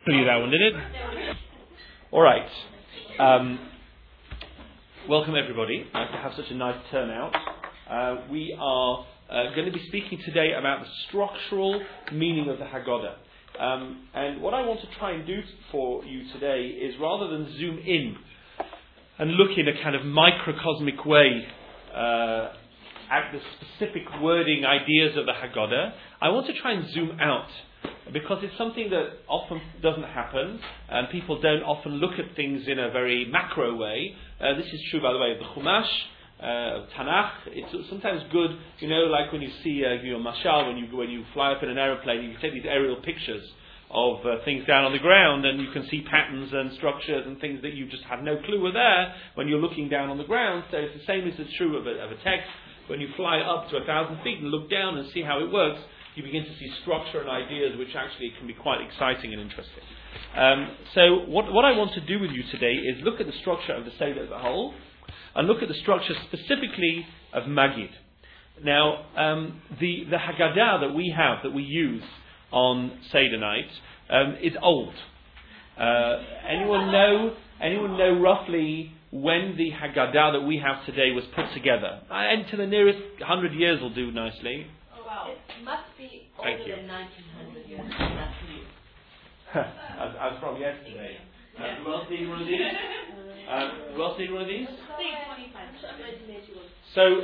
you that one, did it? All right. Welcome everybody. Nice to have such a nice turnout. We are going to be speaking today about the structural meaning of the Haggadah. And what I want to try and do for you today is, rather than zoom in and look in a kind of microcosmic way at the specific wording ideas of the Haggadah, I want to try and zoom out, because it's something that often doesn't happen, and people don't often look at things in a very macro way. This is true, by the way, of the Chumash, of Tanakh. It's sometimes good, like when you see mashal, when you fly up in an aeroplane, you take these aerial pictures of things down on the ground, and you can see patterns and structures and things that you just had no clue were there when you're looking down on the ground. So it's the same as is true of a text. When you fly up to 1,000 feet and look down and see how it works, you begin to see structure and ideas which actually can be quite exciting and interesting. So what I want to do with you today is look at the structure of the Seder as a whole, and look at the structure specifically of Magid. Now, the Haggadah that we use on Seder night is old. Anyone know roughly when the Haggadah that we have today was put together? And to the nearest 100 years will do nicely. Oh, wow. It must be older than 1900 years. As from yesterday. Who else need one of these? So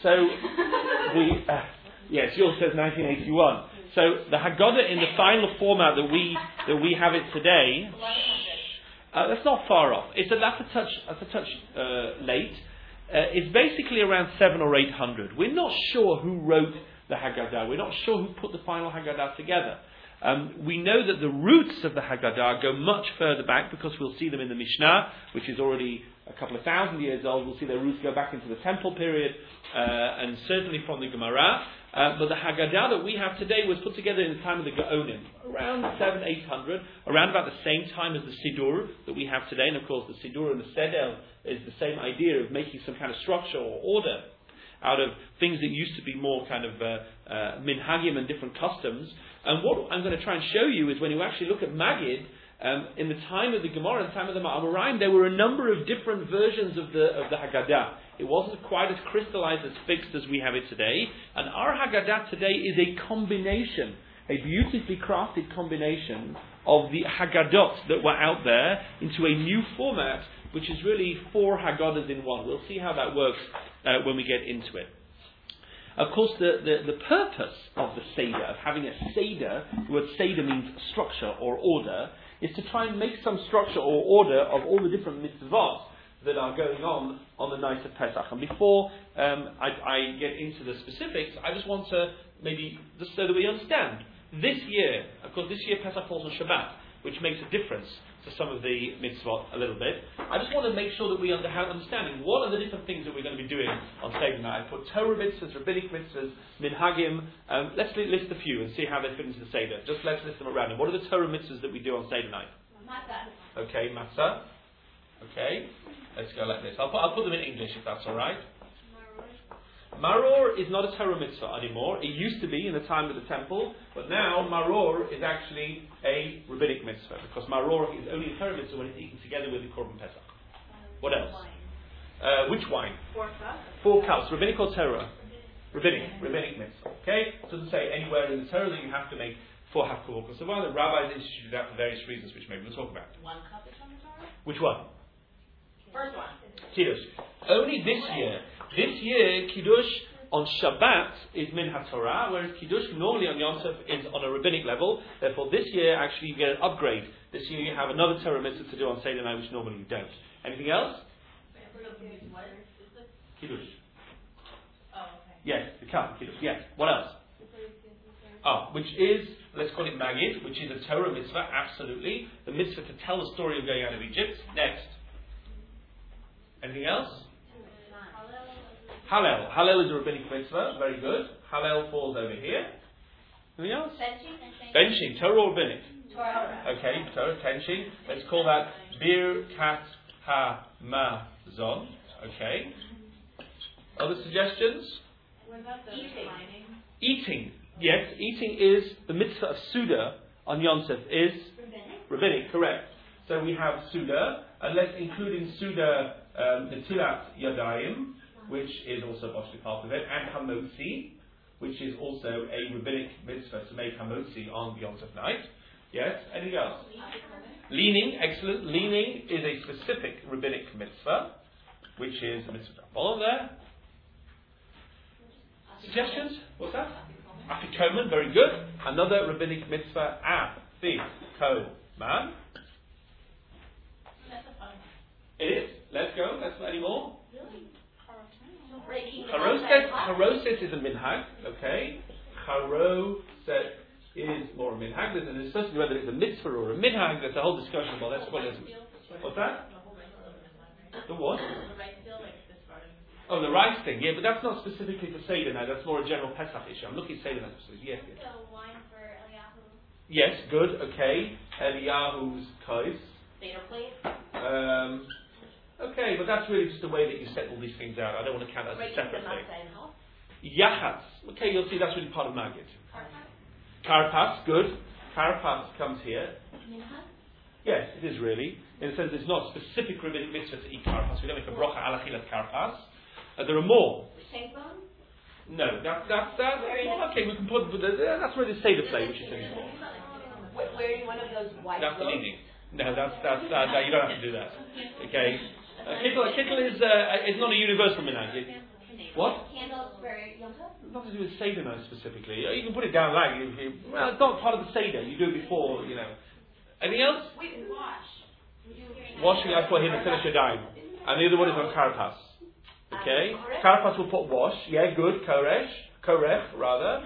yes, yours says 1981. So the Haggadah in the final format that we have it today, that's not far off. That's a touch late. It's basically around 700 or 800. We're not sure who wrote the Haggadah. We're not sure who put the final Haggadah together. We know that the roots of the Haggadah go much further back, because we'll see them in the Mishnah, which is already a couple of thousand years old. We'll see their roots go back into the Temple period, and certainly from the Gemara. But the Haggadah that we have today was put together in the time of the Gaonim, around 700-800, around about the same time as the Siddur that we have today. And of course, the Siddur and the Seder is the same idea of making some kind of structure or order out of things that used to be more kind of minhagim and different customs. And what I'm going to try and show you is, when you actually look at Magid, in the time of the Gemara, in the time of the Ma'amoraim, there were a number of different versions of the Haggadah. It wasn't quite as crystallized, as fixed as we have it today. And our Haggadah today is a combination, a beautifully crafted combination of the Haggadot that were out there into a new format, which is really 4 Haggadahs in one. We'll see how that works when we get into it. Of course, the purpose of the Seder, of having a Seder, the word Seder means structure or order, is to try and make some structure or order of all the different mitzvot that are going on the night of Pesach. And before I get into the specifics, I just want to maybe, just so that we understand, this year, of course, this year Pesach falls on Shabbat, which makes a difference to some of the mitzvot a little bit. I just want to make sure that we have understanding what are the different things that we're going to be doing on Seder night. I put Torah mitzvahs, rabbinic mitzvahs, minhagim. Let's list a few and see how they fit into the Seder. Just let's list them at random. What are the Torah mitzvahs that we do on Seder night? Matzah. Okay, matzah. Okay, let's go like this. I'll put them in English if that's all right. Maror is not a Torah mitzvah anymore. It used to be in the time of the temple, but now maror is actually a rabbinic mitzvah, because maror is only a Torah mitzvah when it's eaten together with the Korban Pesach. What else? Which wine? 4 cups. 4 cups. Rabbinic or Torah? Rabbinic mitzvah. Okay? It doesn't say anywhere in the Torah that you have to make 4 half kavod. So one of the rabbis instituted that for various reasons, which maybe we'll talk about. 1 cup is on the Torah? Which one? First one. Kiddush. Only this year. This year, Kiddush on Shabbat is min HaTorah, whereas Kiddush normally on Yom Tov is on a rabbinic level. Therefore, this year, actually, you get an upgrade. This year, you have another Torah mitzvah to do on Seder night, which normally you don't. Anything else? Kiddush. Oh, okay. Yes, the cup, Kiddush. Yes. What else? Which is, let's call it Magid, which is a Torah mitzvah, absolutely. The mitzvah to tell the story of going out of Egypt. Next. Anything else? Hallel. Hallel is a rabbinic mitzvah. Very good. Hallel falls over here. Anything else? Benching. Torah or rabbinic? Torah. Okay, Torah, benching. Let's call that Birkat HaMazon. Okay. Other suggestions? What about the Eating. Yes, eating is the mitzvah of Suda on Yom Tov is Rabbinic, correct. So we have Suda, and let's include in Suda Netilat Yadayim, which is also obviously part of it, and Hamotzi, which is also a rabbinic mitzvah to make Hamotzi on Yom Tov night. Yes? Anything else? Leaning, excellent. Leaning is a specific rabbinic mitzvah, which is a mitzvah. Follow there. Suggestions? What's that? Afikoman, very good. Another rabbinic mitzvah, Afikoman. It is. Let's go. Let's any more. Charoset is a minhag. Okay. Charoset is more a minhag. There's a discussion whether it's a mitzvah or a minhag. There's a whole discussion about that. What's that? The what? Oh, the rice thing. Yeah, but that's not specifically for Seder night. That's more a general Pesach issue. I'm looking at Seder night. Yes. Yes. So wine for Eliyahu. Yes. Good. Okay. Eliyahu's kais. Seder plate. Okay, but that's really just the way that you set all these things out. I don't want to count that as a separate thing. Yachatz. Okay, you'll see that's really part of Magid. Karpas, good. Karpas comes here. Yes, it is really. In a sense, it's not specific rabbinic mitzvah to eat karpas. We don't make a bracha alachilas karpas. There are more. No, that's okay. We can put that's where the seder play, which is saying more. Wearing one of those white. That's the leading. No, that's you don't have to do that. Okay. Kittel is not a universal minhag. What? Candles for Yom Tov? Nothing to do with Seder night specifically. You can put it down like well, it's not part of the Seder. You do it before, Anything else? We wash. Washing, I put here the finish dime. And the other one is on Karpas. Okay? Karpas will put wash. Yeah, good. Korech, rather.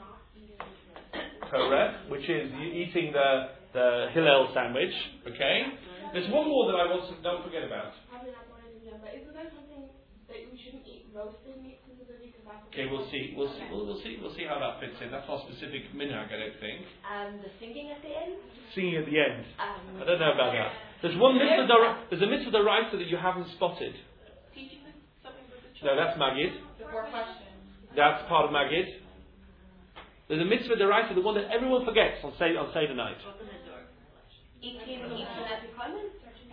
Korech, which is eating the Hillel sandwich. Okay? There's one more that I want to don't forget about. Isn't there something that we shouldn't eat roasted meat specifically? Okay, we'll see how that fits in. That's not specific minhag, I don't think. The singing at the end? Singing at the end. I don't know about that. There's a mitzvah d'oraisa that you haven't spotted. Teaching something with the No, children. that's Magid. Before questions. That's part of Magid. There's a mitzvah d'oraisa, the one that everyone forgets on Seder night. Eating at the common?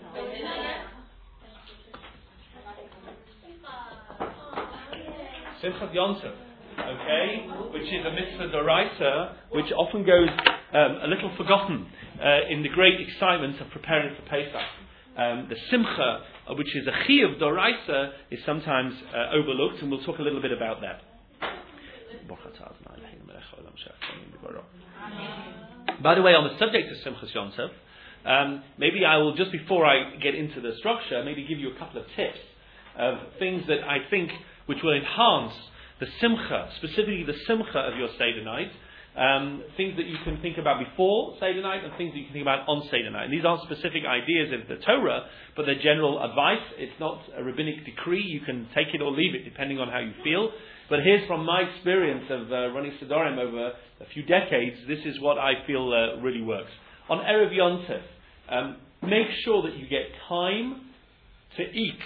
Simchat Yom Tov, okay, which is a mitzvah d'oraisa, which often goes a little forgotten in the great excitement of preparing for Pesach. The Simcha, which is a chiyuv d'oraisa, is sometimes overlooked, and we'll talk a little bit about that. By the way, on the subject of Simchas Yom Tov, maybe I will, just before I get into the structure, maybe give you a couple of tips of things that I think which will enhance the simcha, specifically the simcha of your Seder night, things that you can think about before Seder night and things that you can think about on Seder night. And these aren't specific ideas of the Torah, but they're general advice. It's not a rabbinic decree. You can take it or leave it depending on how you feel. But here's from my experience of running Sedorim over a few decades, this is what I feel really works. On Erev Yom Tov, make sure that you get time to eat.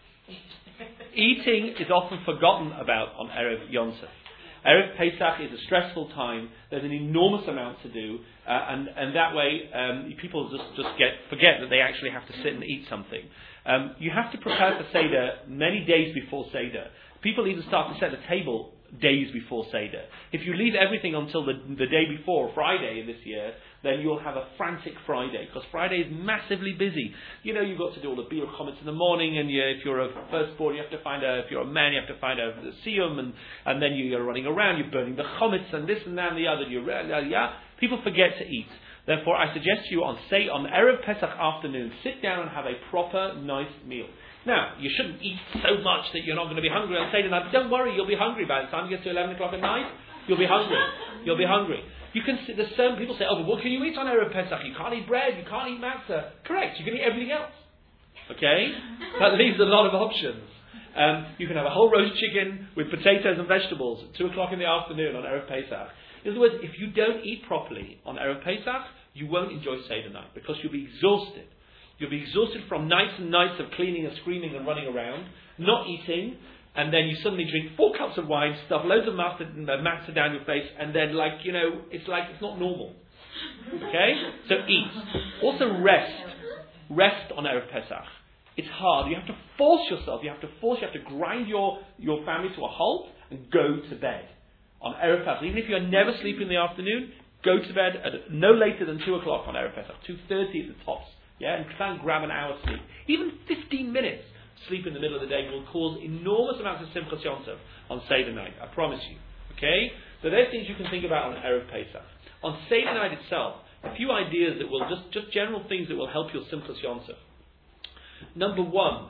Eating is often forgotten about on Erev Yom Tov. Erev Pesach is a stressful time. There's an enormous amount to do, and that way people just forget that they actually have to sit and eat something. You have to prepare for Seder many days before Seder. People even start to set the table days before Seder. If you leave everything until the day before, Friday this year, then you'll have a frantic Friday, because Friday is massively busy. You've got to do all the Biur Chometz in the morning, and if you're a firstborn, you have to if you're a man, you have to find a siyum, and then you're running around, you're burning the Chometz, and this and that and the other. People forget to eat. Therefore, I suggest you on Erev Pesach afternoon, sit down and have a proper, nice meal. Now, you shouldn't eat so much that you're not going to be hungry on Seder night. Don't worry, you'll be hungry by the time you get to 11 o'clock at night. You'll be hungry. You'll be hungry. There's some people say, but what can you eat on Erev Pesach? You can't eat bread, you can't eat matzah. Correct, you can eat everything else. Okay? That leaves a lot of options. You can have a whole roast chicken with potatoes and vegetables at 2 o'clock in the afternoon on Erev Pesach. In other words, if you don't eat properly on Erev Pesach, you won't enjoy Seder night, because you'll be exhausted. You'll be exhausted from nights and nights of cleaning and screaming and running around, not eating, and then you suddenly drink 4 cups of wine, stuff loads of matzah down your face, and then it's not normal. Okay? So eat. Also rest. Rest on Erev Pesach. It's hard. You have to force yourself. You have to grind your family to a halt and go to bed on Erev Pesach. Even if you never sleep in the afternoon, go to bed at no later than 2 o'clock on Erev Pesach. 2:30 at the tops. Yeah, and try and grab an hour's sleep. Even 15 minutes sleep in the middle of the day will cause enormous amounts of Simchas Yom Tov on Seder night. I promise you. Okay? So there's things you can think about on Erev Pesach. On Seder night itself, a few ideas that will, just general things that will help your Simchas Yom Tov. Number one,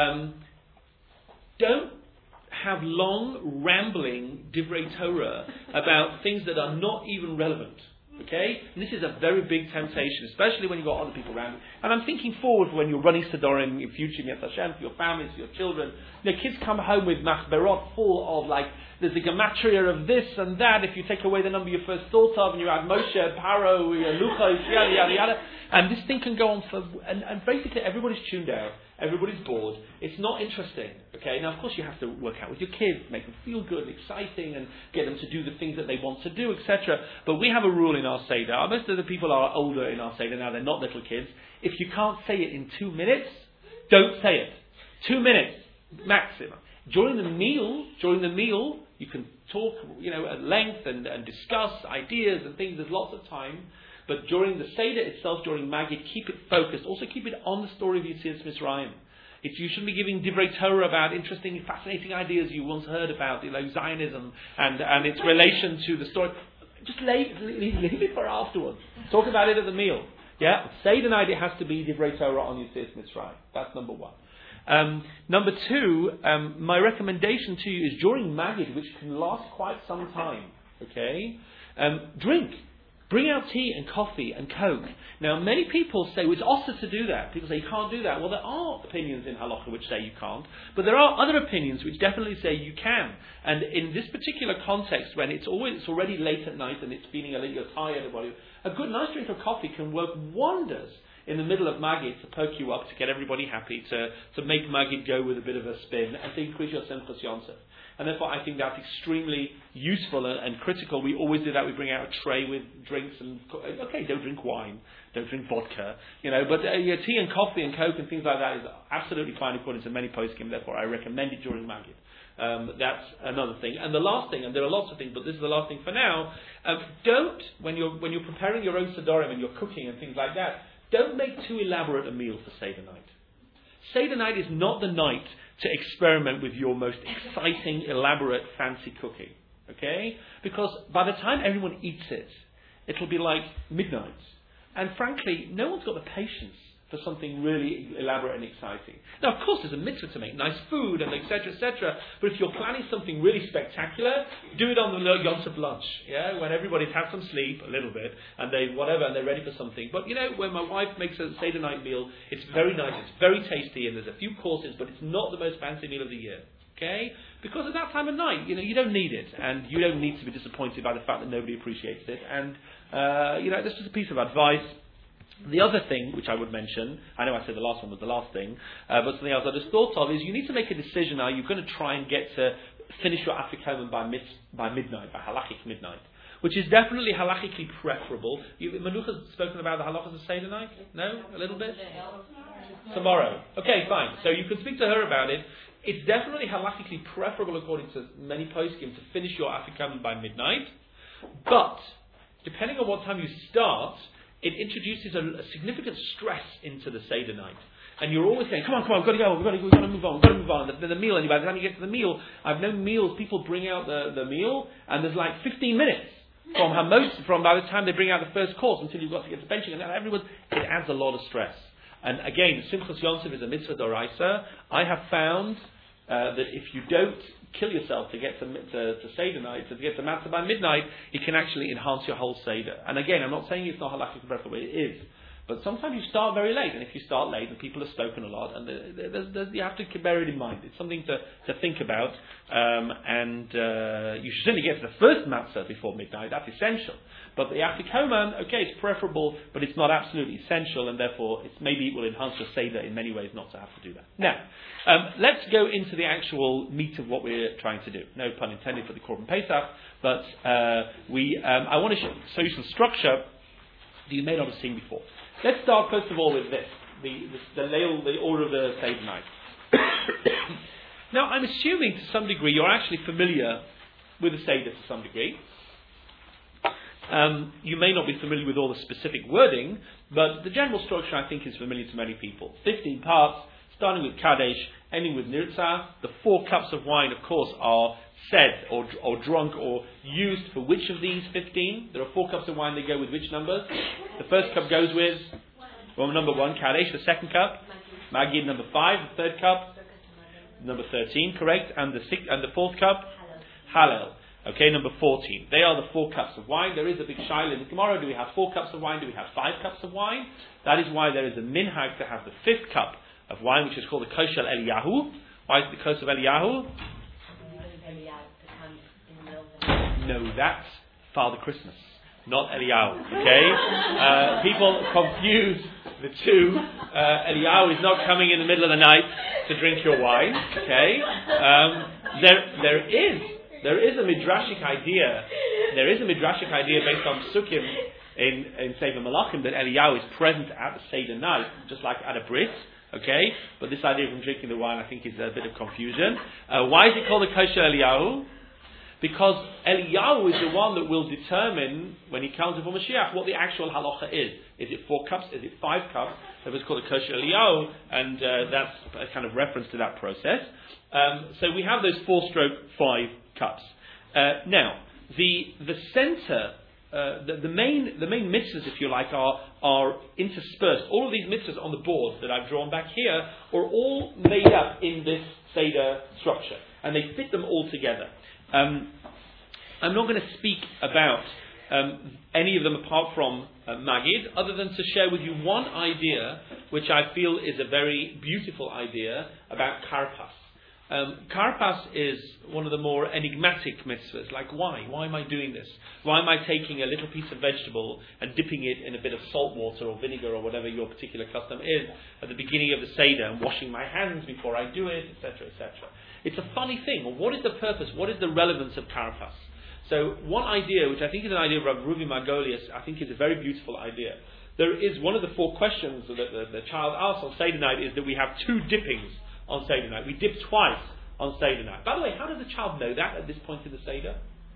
don't have long, rambling Divrei Torah about things that are not even relevant. Okay? And this is a very big temptation, especially when you've got other people around. And I'm thinking forward when you're running Sidorim in future, Yad Hashem, for your families, for your children. You know, kids come home with machberot full of there's a gematria of this and that. If you take away the number you first thought of, and you add Moshe, Paro, Luchos, yada yada yada, and this thing can go on for. And basically everybody's tuned out, everybody's bored. It's not interesting. Okay, now of course you have to work out with your kids, make them feel good, and exciting, and get them to do the things that they want to do, etc. But we have a rule in our Seder. Most of the people are older in our Seder now; they're not little kids. If you can't say it in 2 minutes, don't say it. 2 minutes maximum. During the meal, you can talk, at length and discuss ideas and things. There's lots of time. But during the Seder itself, during Magid, keep it focused. Also keep it on the story of Yetzias Mitzrayim. You shouldn't be giving Divrei Torah about interesting, fascinating ideas you once heard about, Zionism and its relation to the story. Just leave it for afterwards. Talk about it at the meal. Yeah? Seder night, it has to be Divrei Torah on Yetzias Mitzrayim. That's number one. Number two, my recommendation to you is during Magid, which can last quite some time, okay, drink. Bring out tea and coffee and Coke. Now, many people say, well, it's also to do that. People say, you can't do that. Well, there are opinions in Halacha which say you can't, but there are other opinions which definitely say you can. And in this particular context, when it's already late at night and it's feeling a little, you're tired, a good nice drink of coffee can work wonders in the middle of Magid to poke you up, to get everybody happy, to make Magid go with a bit of a spin, and to increase your Simchas Yom Tov. And therefore I think that's extremely useful and critical. We always do that. We bring out a tray with drinks and, okay, don't drink wine, don't drink vodka, but tea and coffee and Coke and things like that is absolutely fine according to many poskim. Therefore I recommend it during Magid. That's another thing. And the last thing, and there are lots of things, but this is the last thing for now, don't, when you're preparing your own Sidorim and you're cooking and things like that, don't make too elaborate a meal for Seder night. Seder night is not the night to experiment with your most exciting, elaborate, fancy cooking. Okay? Because by the time everyone eats it, it'll be like midnight. And frankly, no one's got the patience for something really elaborate and exciting. Now, of course, there's a mitzvah to make nice food and etc., etc. But if you're planning something really spectacular, do it on the Yom Tov lunch, when everybody's had some sleep a little bit and they're ready for something. But when my wife makes a Seder night meal, it's very nice, it's very tasty, and there's a few courses, but it's not the most fancy meal of the year. Okay? Because at that time of night, you don't need it, and you don't need to be disappointed by the fact that nobody appreciates it. And this is a piece of advice. The other thing which I would mention, I know I said the last one was the last thing, but something else I just thought of is you need to make a decision. Are you going to try and get to finish your Afikomen by midnight, by halachic midnight, which is definitely halachically preferable. Menucha's spoken about the halachas of Seder night? No? A little bit? Tomorrow. Okay, fine. So you can speak to her about it. It's definitely halachically preferable, according to many poskim, to finish your Afikomen by midnight. But, depending on what time you start, it introduces a significant stress into the Seder night. And you're always saying, come on, we've got to go, we've got to move on. The meal, and by the time you get to the meal, I've known meals, people bring out the meal, and there's like 15 minutes from by the time they bring out the first course until you've got to get to benching, and it adds a lot of stress. And again, Simchas Yom Tov is a mitzvah d'oraisa. I have found that if you don't kill yourself to get to Seder night, to get to Matzah by midnight, it can actually enhance your whole Seder. And again, I'm not saying it's not halachically preferable, it is. But sometimes you start very late, and if you start late, and people have spoken a lot, and you have to bear it in mind. It's something to think about, and you should certainly get to the first matzah before midnight. That's essential. But the Afikomen, okay, it's preferable, but it's not absolutely essential, and therefore maybe it will enhance your Seder in many ways not to have to do that. Now, let's go into the actual meat of what we're trying to do. No pun intended for the Korban Pesach, but I want to show you some structure that you may not have seen before. Let's start first of all with this, the leil, the order of the Seder night. Now, I'm assuming to some degree you're actually familiar with the Seder to some degree. You may not be familiar with all the specific wording, but the general structure I think is familiar to many people. 15 parts, starting with Kadesh, ending with Nirtzah. The 4 cups of wine, of course, are said or drunk or used for which of these 15? There are 4 cups of wine, they go with which numbers? The first cup goes with number 1, Kadesh. The second cup, Magid. Number 5, the third cup, number 13, correct. And the fourth cup, Hallel. Okay, number 14. They are the 4 cups of wine. There is a big shaila in the Gemara. Do we have 4 cups of wine? Do we have 5 cups of wine? That is why there is a minhag to have the 5th cup of wine, which is called the Kosher Eliyahu. Why is it the Kosher Eliyahu? No, that's Father Christmas, not Eliyahu. Okay? People confuse the two. Eliyahu is not coming in the middle of the night to drink your wine. Okay? There is a midrashic idea. There is a midrashic idea based on Psukim in Sefer Malachim that Eliyahu is present at the Seder night, just like at a brit. Okay, but this idea of him drinking the wine, I think, is a bit of confusion. Why is it called the Kosher Eliyahu? Because Eliyahu is the one that will determine, when he comes before Mashiach, what the actual halacha is. Is it 4 cups? Is it 5 cups? So it's called a Kosher Eliyahu, and that's a kind of reference to that process. So we have those 4/5 cups. Now, the center, the main mitzvahs, if you like, are interspersed. All of these mitzvahs on the board that I've drawn back here are all made up in this Seder structure, and they fit them all together. I'm not going to speak about any of them apart from Magid, other than to share with you one idea, which I feel is a very beautiful idea about Karpas. Karpas is one of the more enigmatic mitzvahs, like why? Why am I doing this? Why am I taking a little piece of vegetable and dipping it in a bit of salt water or vinegar or whatever your particular custom is at the beginning of the Seder and washing my hands before I do it, etc., etc. It's a funny thing. Well, what is the purpose? What is the relevance of Karpas? So one idea, which I think is an idea of Rav Ruvi Margolius, I think is a very beautiful idea. There is one of the 4 questions that the child asks on Seder night is that we have 2 dippings on Seder night. We dip twice on Seder night. By the way, how does the child know that at this point in the Seder?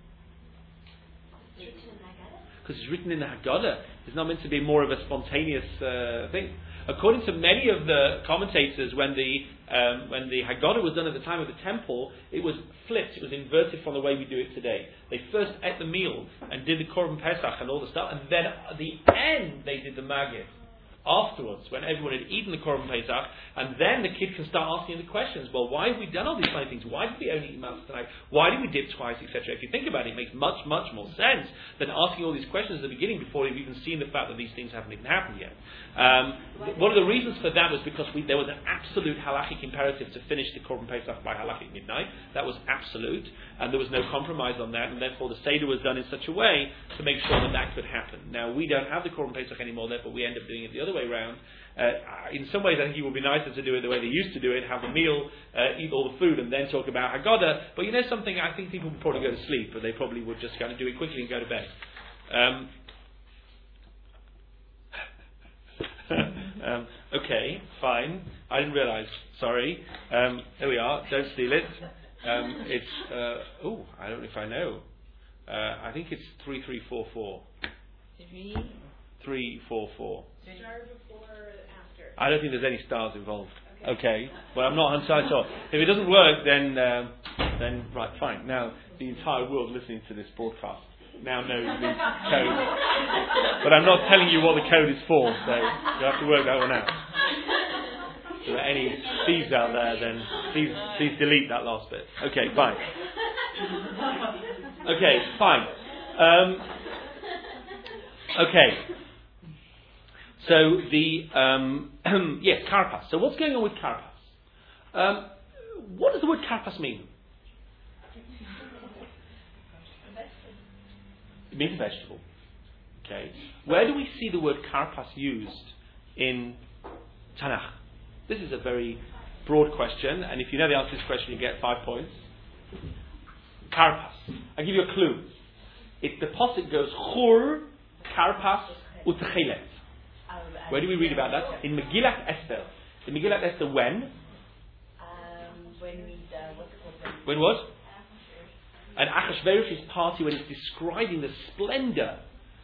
Because it's written in the Haggadah. It's not meant to be more of a spontaneous thing. According to many of the commentators, when the Haggadah was done at the time of the temple, it was flipped, it was inverted from the way we do it today. They first ate the meal and did the Korban Pesach and all the stuff, and then at the end they did the Magid. Afterwards, when everyone had eaten the Korban Pesach, and then the kid can start asking the questions. Well, why have we done all these funny things? Why did we only eat matzah tonight? Why did we dip twice, etc.? If you think about it, it makes much, much more sense than asking all these questions at the beginning before you've even seen the fact that these things haven't even happened yet. One of the reasons for that was because there was an absolute halachic imperative to finish the Korban Pesach by halachic midnight. That was absolute, and there was no compromise on that, and therefore the Seder was done in such a way to make sure that could happen. Now, we don't have the Korban Pesach anymore, therefore we end up doing it the other way around. In some ways, I think it would be nicer to do it the way they used to do it, have the meal, eat all the food, and then talk about Haggadah. But you know something, I think people would probably go to sleep, but they probably would just kind of do it quickly and go to bed. Okay, fine. I didn't realise. Sorry. Here we are. Don't steal it. It's, I don't know if I know. I think it's 3344. 344. Star before or after? I don't think there's any stars involved. Okay. Well, I'm not entirely sure. If it doesn't work, then right, fine. Now the entire world listening to this broadcast now knows the code. But I'm not telling you what the code is for, so you have to work that one out. So there are any thieves out there, then please delete that last bit. Okay, fine. Okay, fine. Okay. So yes, Karpas. So what's going on with Karpas? What does the word Karpas mean? It means vegetable. Okay. Where do we see the word Karpas used in Tanakh? This is a very broad question, and if you know the answer to this question, you get 5 points. Karpas. I'll give you a clue. The pasuk goes Chur Karpas Utchelet. Where do we read about that? In Megillat Esther. In Megillat Esther when? When what? And Achashverosh's party, when it's describing the splendor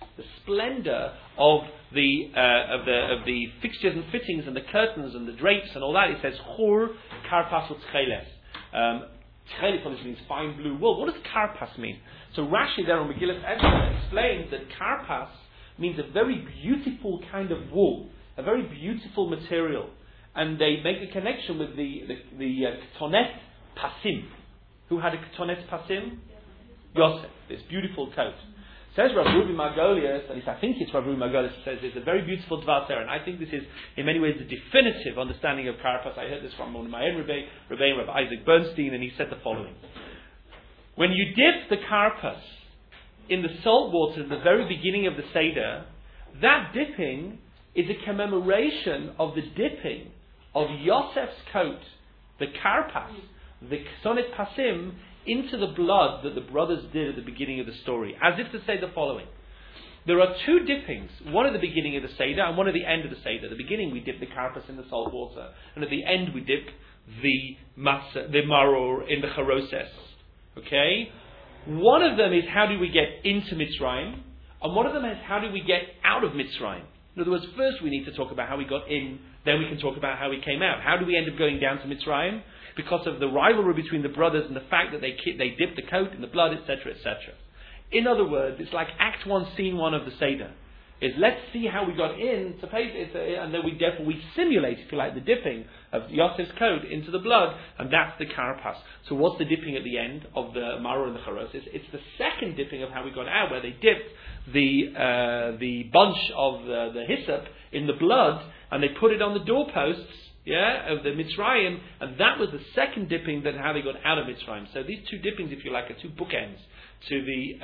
of the fixtures and fittings and the curtains and the drapes and all that, it says Chur Karpas Utcheles. Tcheles obviously means fine blue wool. What does Karpas mean? So Rashi there on Megillat Esther explains that Karpas means a very beautiful kind of wool, a very beautiful material, and they make a connection with the Ketonet Pasim. Who had a Ketonet Pasim? Yosef, this beautiful coat. Says Rav Ruvi Margolius, at least I think it's Rav Ruvi Margolius, says it's a very beautiful Dvar Torah, and I think this is in many ways the definitive understanding of Karpas. I heard this from one of my own Rebbe, Rav Isaac Bernstein, and he said the following. When you dip the Karpas in the salt water at the very beginning of the Seder, that dipping is a commemoration of the dipping of Yosef's coat, the Karpas, the Ketonet Pasim, into the blood that the brothers did at the beginning of the story, as if to say the following. There are two dippings, one at the beginning of the Seder and one at the end of the Seder. At the beginning we dip the Karpas in the salt water, and at the end we dip the maror in the charoses. Okay? One of them is how do we get into Mitzrayim, and one of them is how do we get out of Mitzrayim. In other words, first we need to talk about how we got in, then we can talk about how we came out. How do we end up going down to Mitzrayim? Because of the rivalry between the brothers and the fact that they dipped the coat in the blood, etc., etc. In other words, it's like Act 1, Scene 1 of the Seder. Is let's see how we got in, and then we simulate, if you like, the dipping of Yosef's coat into the blood, and that's the Karpas. So what's the dipping at the end of the Maror and the Charoses? It's the second dipping of how we got out, where they dipped the bunch of the hyssop in the blood, and they put it on the doorposts, of the Mitzrayim, and that was the second dipping, that how they got out of Mitzrayim. So these two dippings, if you like, are two bookends to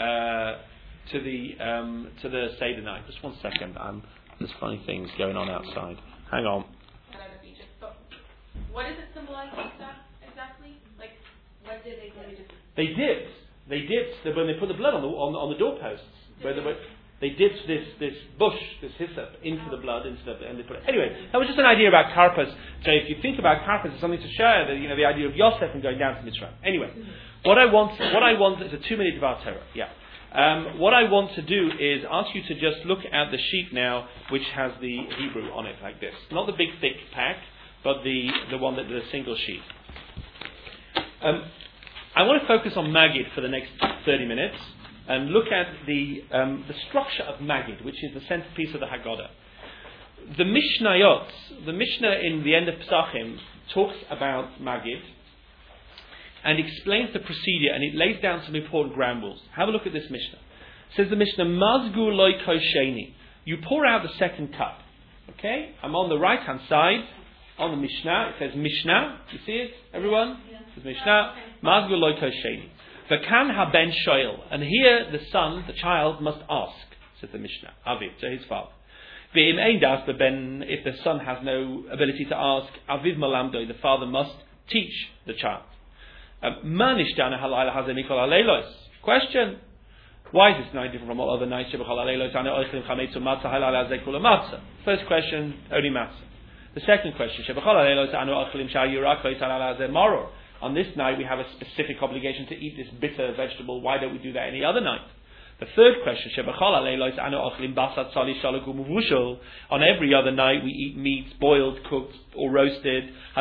the Seder night. Just 1 second, there's funny things going on outside. Hang on. What does it symbolize exactly? Like, what did they do? They dipped when they put the blood on the doorposts. They dipped this bush, this hyssop, into the blood, and they put it. Anyway, that was just an idea about Karpas. So if you think about Karpas, it's something to share. The idea of Yosef and going down to Mitzrayim. Anyway, what I want is a 2-minute Dvar Torah. Yeah. What I want to do is ask you to just look at the sheet now, which has the Hebrew on it like this. Not the big thick pack, but the one that the single sheet. I want to focus on Magid for the next 30 minutes. And look at the structure of Magid, which is the centerpiece of the Haggadah. The Mishnah in the end of Pesachim talks about Magid and explains the procedure, and it lays down some important ground rules. Have a look at this Mishnah. It says the Mishnah, Mazgu loy kosheni. You pour out the second cup. Okay? I'm on the right hand side, on the Mishnah. It says Mishnah. You see it, everyone? It says Mishnah. Mazgu loy kosheni. V'kan haben shoel, and here the son, the child, must ask, says the Mishnah, Aviv, to his father. V'im ein das beben, if the son has no ability to ask, Aviv malamdoi, the father must teach the child. Ma nishtana halayla hazeh mikol haleilos. Question: why is this night different from all other nights? Shebachol haleilos ane oichlim chametzu matzah halayla hazeh kula matzah. First question, only matzah. The second question: Shebachol haleilos ane oichlim shayurakos halayla hazeh maror. On this night, we have a specific obligation to eat this bitter vegetable. Why don't we do that any other night? The third question, on every other night, we eat meats boiled, cooked, or roasted.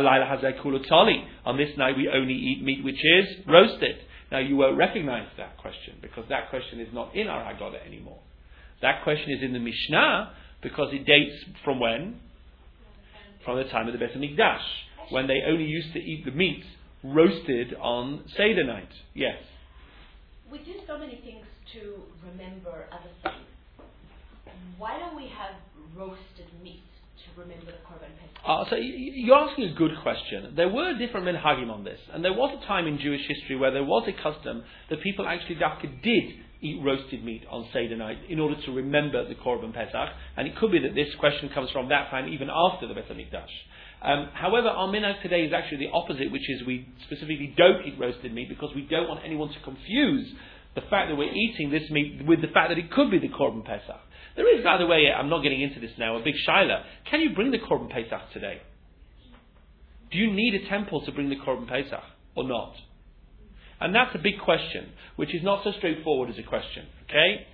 On this night, we only eat meat which is roasted. Now, you won't recognize that question, because that question is not in our Haggadah anymore. That question is in the Mishnah, because it dates from when? From the time of the Beit HaMikdash, when they only used to eat the meat roasted on Seder night. Yes? We do so many things to remember other things. Why don't we have roasted meat to remember the Korban Pesach? So you're asking a good question. There were different minhagim on this, and there was a time in Jewish history where there was a custom that people actually did eat roasted meat on Seder night in order to remember the Korban Pesach, and it could be that this question comes from that time even after the Beit HaMikdash. However, our minhag today is actually the opposite, which is we specifically don't eat roasted meat because we don't want anyone to confuse the fact that we're eating this meat with the fact that it could be the Korban Pesach. There is, by the way, I'm not getting into this now, a big shaila. Can you bring the Korban Pesach today? Do you need a temple to bring the Korban Pesach or not? And that's a big question, which is not so straightforward as a question. Okay?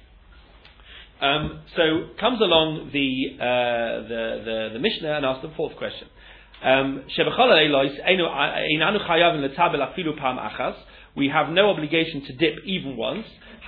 So comes along the Mishnah and asks the fourth question. We have no obligation to dip even once.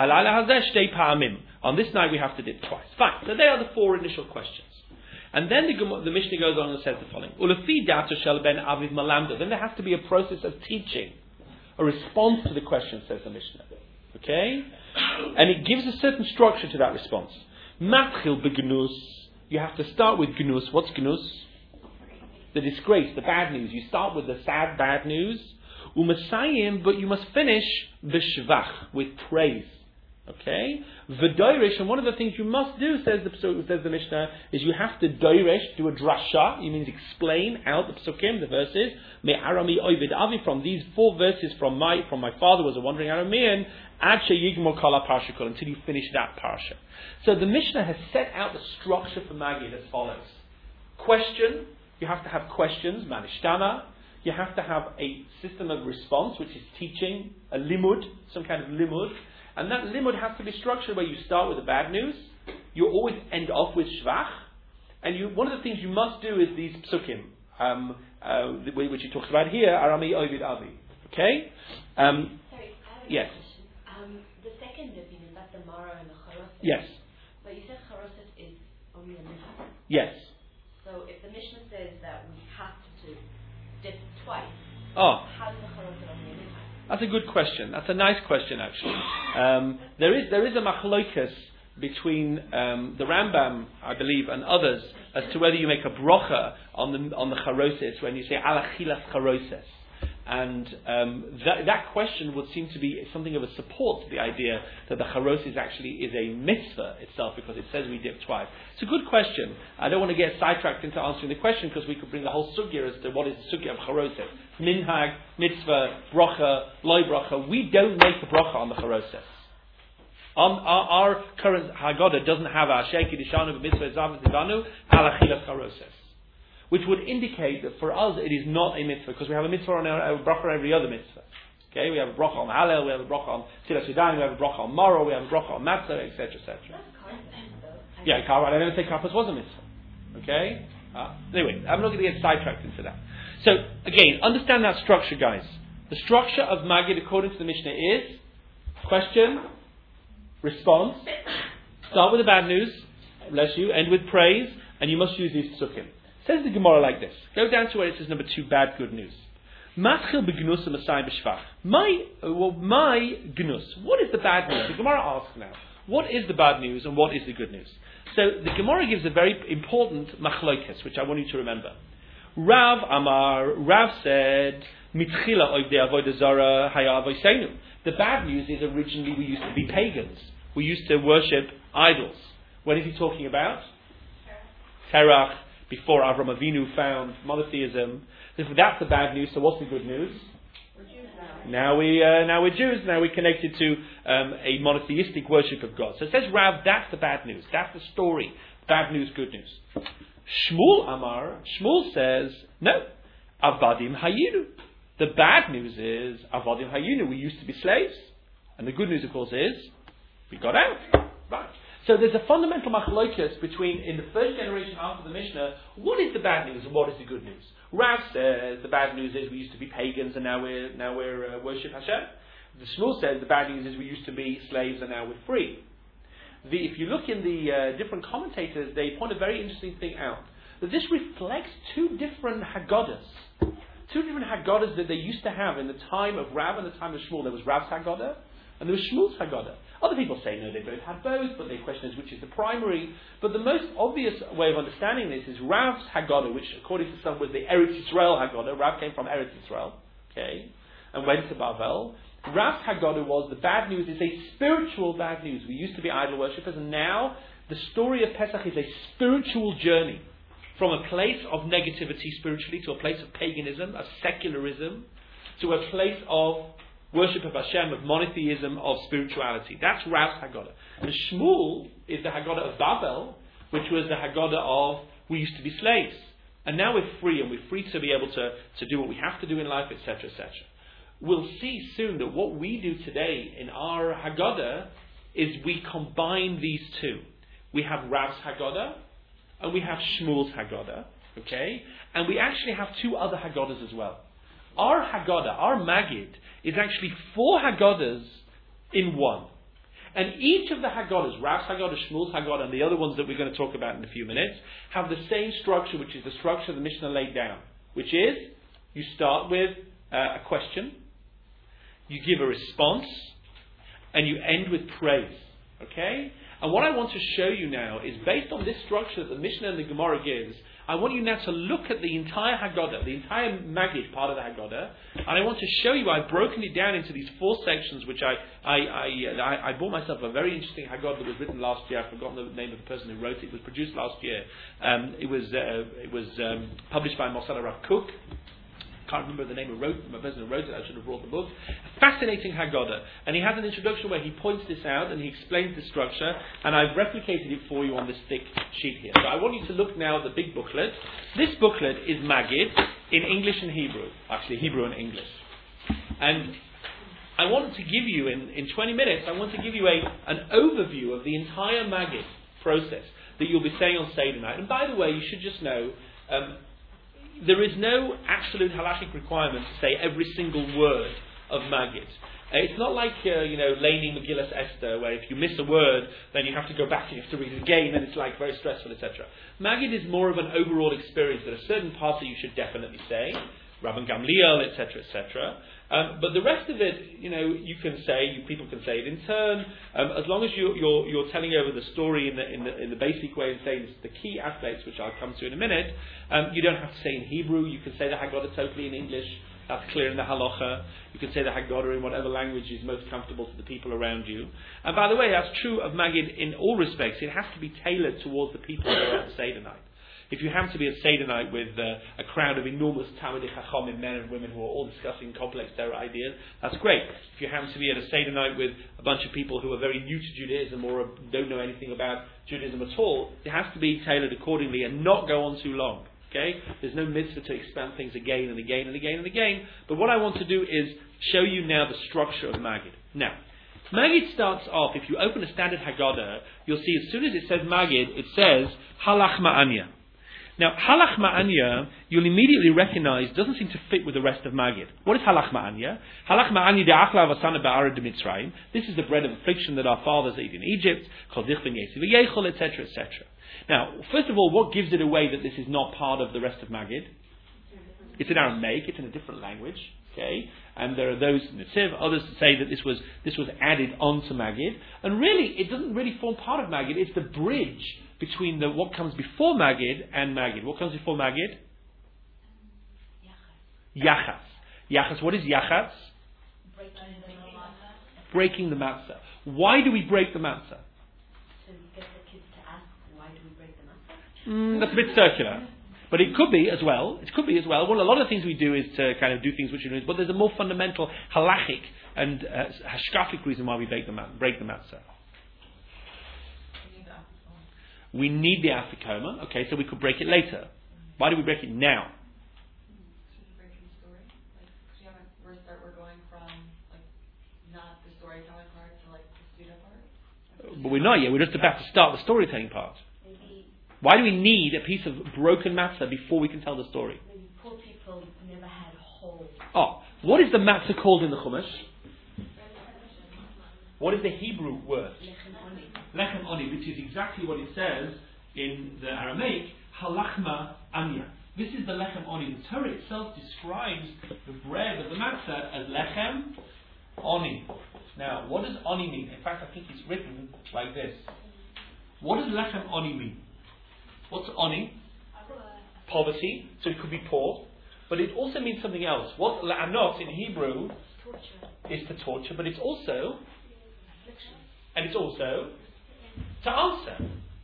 On this night we have to dip twice. Fine. So there are the four initial questions. And then the Mishnah goes on and says the following. Then there has to be a process of teaching, a response to the question, says the Mishnah. Okay? And it gives a certain structure to that response. Matchil begnus. You have to start with gnus. What's gnus? The disgrace, the bad news. You start with the sad bad news. Umasayim, but you must finish b'shvach, with praise. Okay? V'doirish, and one of the things you must do, says the Mishnah, is you have to doirish, do a drasha, it means explain out the psukim, the verses, me'arami oivid avi, from these 4 verses from my father was a wandering Aramean, ad sheyigmor kala parsha kol, until you finish that parsha. So the Mishnah has set out the structure for Maggid as follows. Question, you have to have questions, manishtana. You have to have a system of response, which is teaching, a limud, some kind of limud. And that limud has to be structured where you start with the bad news, you always end off with shvach, and one of the things you must do is these psukim, which he talks about here, Arami Ovid Avi. Okay? Sorry, I have a yes. question. The second opinion, that's the Mara and the Charoset. Yes. But you said Charoset is only a minhag. Yes. So if the Mishnah says that we have to dip twice, how is the Charoset only a minhag? That's a good question. That's a nice question, actually. There is a machlokas between the Rambam, I believe, and others as to whether you make a brocha on the charoses when you say alachilas charoses. And that question would seem to be something of a support to the idea that the charoses actually is a mitzvah itself, because it says we dip twice. It's a good question. I don't want to get sidetracked into answering the question, because we could bring the whole sugya as to what is the sugya of charoses. Minhag, mitzvah, bracha, loy bracha. We don't make a bracha on the charoses. Our current Haggadah doesn't have our Sheikh Dishanu mitzvah zav zivanu alachilas charoses, which would indicate that for us it is not a mitzvah, because we have a mitzvah on a bracha on every other mitzvah. Okay, we have a bracha on Hallel, we have a bracha on Tzilas Yadayim, we have a bracha on Maro, we have a bracha on Matzah, etc., etc. That's karpas, though. Yeah, I never say karpas was a mitzvah. Okay? Anyway, I'm not going to get sidetracked into that. So, again, understand that structure, guys. The structure of Maggid, according to the Mishnah, is question, response, start with the bad news, bless you, end with praise, and you must use these psukim. Says the Gemara like this. Go down to where it says number 2, bad good news. Matchil begnus Masai b'shvach. My gnus. What is the bad news? The Gemara asks now. What is the bad news and what is the good news? So the Gemara gives a very important machlokas, which I want you to remember. Rav said, Mitchila oivdei avodah zara haya avoseinu. The bad news is originally we used to be pagans. We used to worship idols. What is he talking about? Terach. Before Avram Avinu found monotheism. If that's the bad news, so what's the good news? We're Jews now we're Jews. Now we're connected to a monotheistic worship of God. So it says Rav, that's the bad news. That's the story. Bad news, good news. Shmuel says, no. Avadim hayinu. The bad news is Avadim hayinu. We used to be slaves. And the good news, of course, is we got out. Right. So there's a fundamental machlokas between, in the first generation after the Mishnah, what is the bad news and what is the good news? Rav says the bad news is we used to be pagans and now we're worship Hashem. The Shmuel says the bad news is we used to be slaves and now we're free. If you look in the different commentators, they point a very interesting thing out. That this reflects 2 different Haggadahs. 2 different Haggadahs that they used to have in the time of Rav and the time of Shmuel. There was Rav's Haggadah and there was Shmuel's Haggadah. Other people say no, they both had both, but the question is which is the primary. But the most obvious way of understanding this is Rav's Haggadah, which according to some was the Eretz Yisrael Haggadah. Rav came from Eretz Yisrael, okay, and went to Bavel. Rav's Haggadah was the bad news is a spiritual bad news. We used to be idol worshippers, and now the story of Pesach is a spiritual journey from a place of negativity spiritually to a place of paganism, of secularism, to a place of worship of Hashem, of monotheism, of spirituality. That's Rav's Haggadah. And Shmuel is the Haggadah of Babel, which was the Haggadah of we used to be slaves. And now we're free, and we're free to be able to do what we have to do in life, etc., etc. We'll see soon that what we do today in our Haggadah is we combine these two. We have Rav's Haggadah, and we have Shmuel's Haggadah, okay? And we actually have two other Haggadahs as well. Our Haggadah, our Maggid, is actually 4 Haggadahs in one. And each of the Haggadahs, Rav's Haggadah, Shmuel's Haggadah, and the other ones that we're going to talk about in a few minutes, have the same structure, which is the structure the Mishnah laid down. Which is, you start with a question, you give a response, and you end with praise. Okay? And what I want to show you now is, based on this structure that the Mishnah and the Gemara gives, I want you now to look at the entire Haggadah, the entire Maggid part of the Haggadah, and I want to show you, I've broken it down into these 4 sections, which I bought myself a very interesting Haggadah that was written last year. I've forgotten the name of the person who wrote it. It was produced last year. It was published by Mossad HaRav Kook. Can't remember the name of the person who wrote it. I should have brought the book. A fascinating Haggadah, and he has an introduction where he points this out and he explains the structure, and I've replicated it for you on this thick sheet here. So I want you to look now at the big booklet. This booklet is Maggid in English and Hebrew, actually Hebrew and English. And I want to give you, in 20 minutes, I want to give you an overview of the entire Maggid process that you'll be saying on Seder night. And by the way, you should just know, there is no absolute halachic requirement to say every single word of Maggid. It's not like, Laning Megillas Esther, where if you miss a word, then you have to go back and you have to read it again, and it's like very stressful, etc. Maggid is more of an overall experience. There are certain parts that you should definitely say, Rabban Gamliel, etc., etc. But the rest of it, you can say, people can say it in turn, as long as you're telling over the story in the basic way and saying the key aspects, which I'll come to in a minute. You don't have to say in Hebrew. You can say the Haggadah totally in English. That's clear in the halacha. You can say the Haggadah in whatever language is most comfortable to the people around you. And by the way, that's true of Maggid in all respects. It has to be tailored towards the people that are at the Seder night. If you happen to be at Seder night with a crowd of enormous Talmidei Chachamim, men and women who are all discussing complex Torah ideas, that's great. If you happen to be at a Seder night with a bunch of people who are very new to Judaism or don't know anything about Judaism at all, it has to be tailored accordingly and not go on too long. Okay? There's no mitzvah to expand things again and again and again and again. But what I want to do is show you now the structure of Maggid. Now, Maggid starts off, if you open a standard Haggadah, you'll see as soon as it says Maggid, it says Halach Ma'anya. Now, Halach Ma'anya, you'll immediately recognize, doesn't seem to fit with the rest of Maggid. What is Halach Ma'anya? Halach Ma'anya de'achla v'asana ba'ara de Mitzrayim. This is the bread of affliction that our fathers ate in Egypt, called dich ben yesi v'yechol, etc., etc. Now, first of all, what gives it away that this is not part of the rest of Maggid? It's in Aramaic, it's in a different language, okay? And there are those in the Netziv, others say that this was added onto Maggid. And really, it doesn't really form part of Maggid, it's the bridge between what comes before Maggid and Maggid. What comes before Maggid? Yachas. Yachas, what is Yachas? Breaking the matzah. Why do we break the matzah? To get the kids to ask, why do we break the matzah? That's a bit circular. But it could be as well. Well, a lot of things we do is to kind of do things which we do, but there's a more fundamental halachic and hashkafic reason why we break the matzah. We need the afikoman. Okay, so we could break it later. Why do we break it now? Should we break the story? We're going from not the storytelling part to the student part. But we're not yet. We're just about to start the storytelling part. Why do we need a piece of broken matzah before we can tell the story? Maybe poor people never had whole. Oh, what is the matzah called in the Chumash? What is the Hebrew word? Lechem oni, which is exactly what it says in the Aramaic, halachma anya. This is the lechem oni. The Torah itself describes the bread of the matzah as lechem oni. Now, what does oni mean? In fact, I think it's written like this. What does lechem oni mean? What's oni? Poverty. So it could be poor. But it also means something else. What la'anot in Hebrew is to torture, but it's also to answer.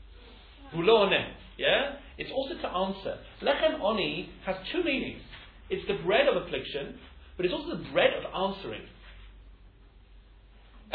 Yeah? It's also to answer. Lechem oni has two meanings. It's the bread of affliction, but it's also the bread of answering.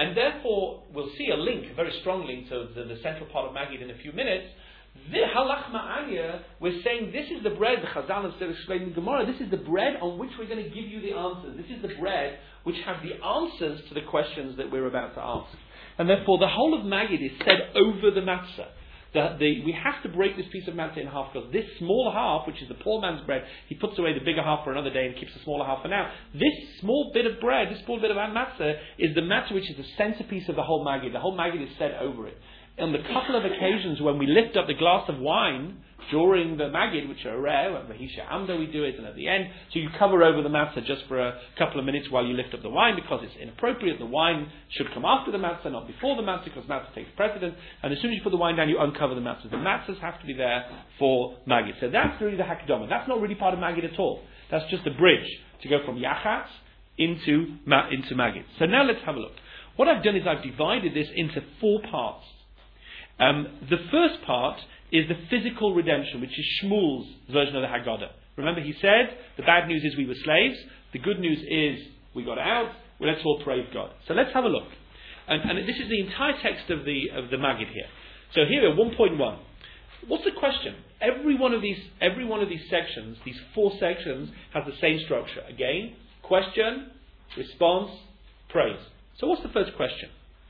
And therefore, we'll see a link, a very strong link to the central part of Maggid in a few minutes. The halach ma'anya, we're saying this is the bread, the Chazal instead of explaining the Gemara, this is the bread on which we're going to give you the answers. This is the bread which have the answers to the questions that we're about to ask. And therefore, the whole of Maggid is said over the matzah. We have to break this piece of matzah in half, because this small half, which is the poor man's bread, he puts away the bigger half for another day and keeps the smaller half for now. This small bit of bread, this small bit of matzah, is the matzah which is the centerpiece of the whole Maggid. The whole Maggid is said over it. On the couple of occasions when we lift up the glass of wine during the Maggid, which are rare, at Vahisha Amda we do it, and at the end, so you cover over the matzah just for a couple of minutes while you lift up the wine, because it's inappropriate. The wine should come after the matzah, not before the matzah, because matzah takes precedence. And as soon as you put the wine down, you uncover the matzah. The matzahs have to be there for Maggid. So that's really the Hakdama. That's not really part of Maggid at all. That's just a bridge to go from Yachatz into Maggid. So now let's have a look. What I've done is I've divided this into 4 parts. The first part is the physical redemption, which is Shmuel's version of the Haggadah. Remember, he said, the bad news is we were slaves, the good news is we got out, well, let's all praise God. So let's have a look. And this is the entire text of the Maggid here. So here at 1.1, what's the question? Every one of these sections, these 4 sections, has the same structure. Again, question, response, praise. So what's the first question?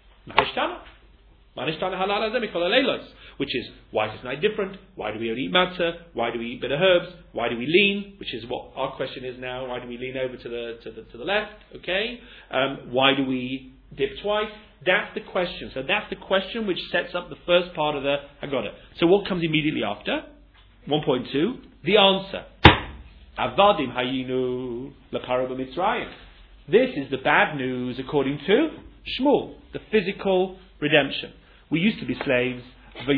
Which is, why is this night different? Why do we only eat matzah? Why do we eat bitter herbs? Why do we lean? Which is what our question is now. Why do we lean over to the left? Okay. Why do we dip twice? That's the question. So that's the question which sets up the first part of the Haggadah. So what comes immediately after? 1.2. The answer. Avadim hayinu l'paro b'Mitzrayim. This is the bad news according to Shmuel, the physical redemption. We used to be slaves. And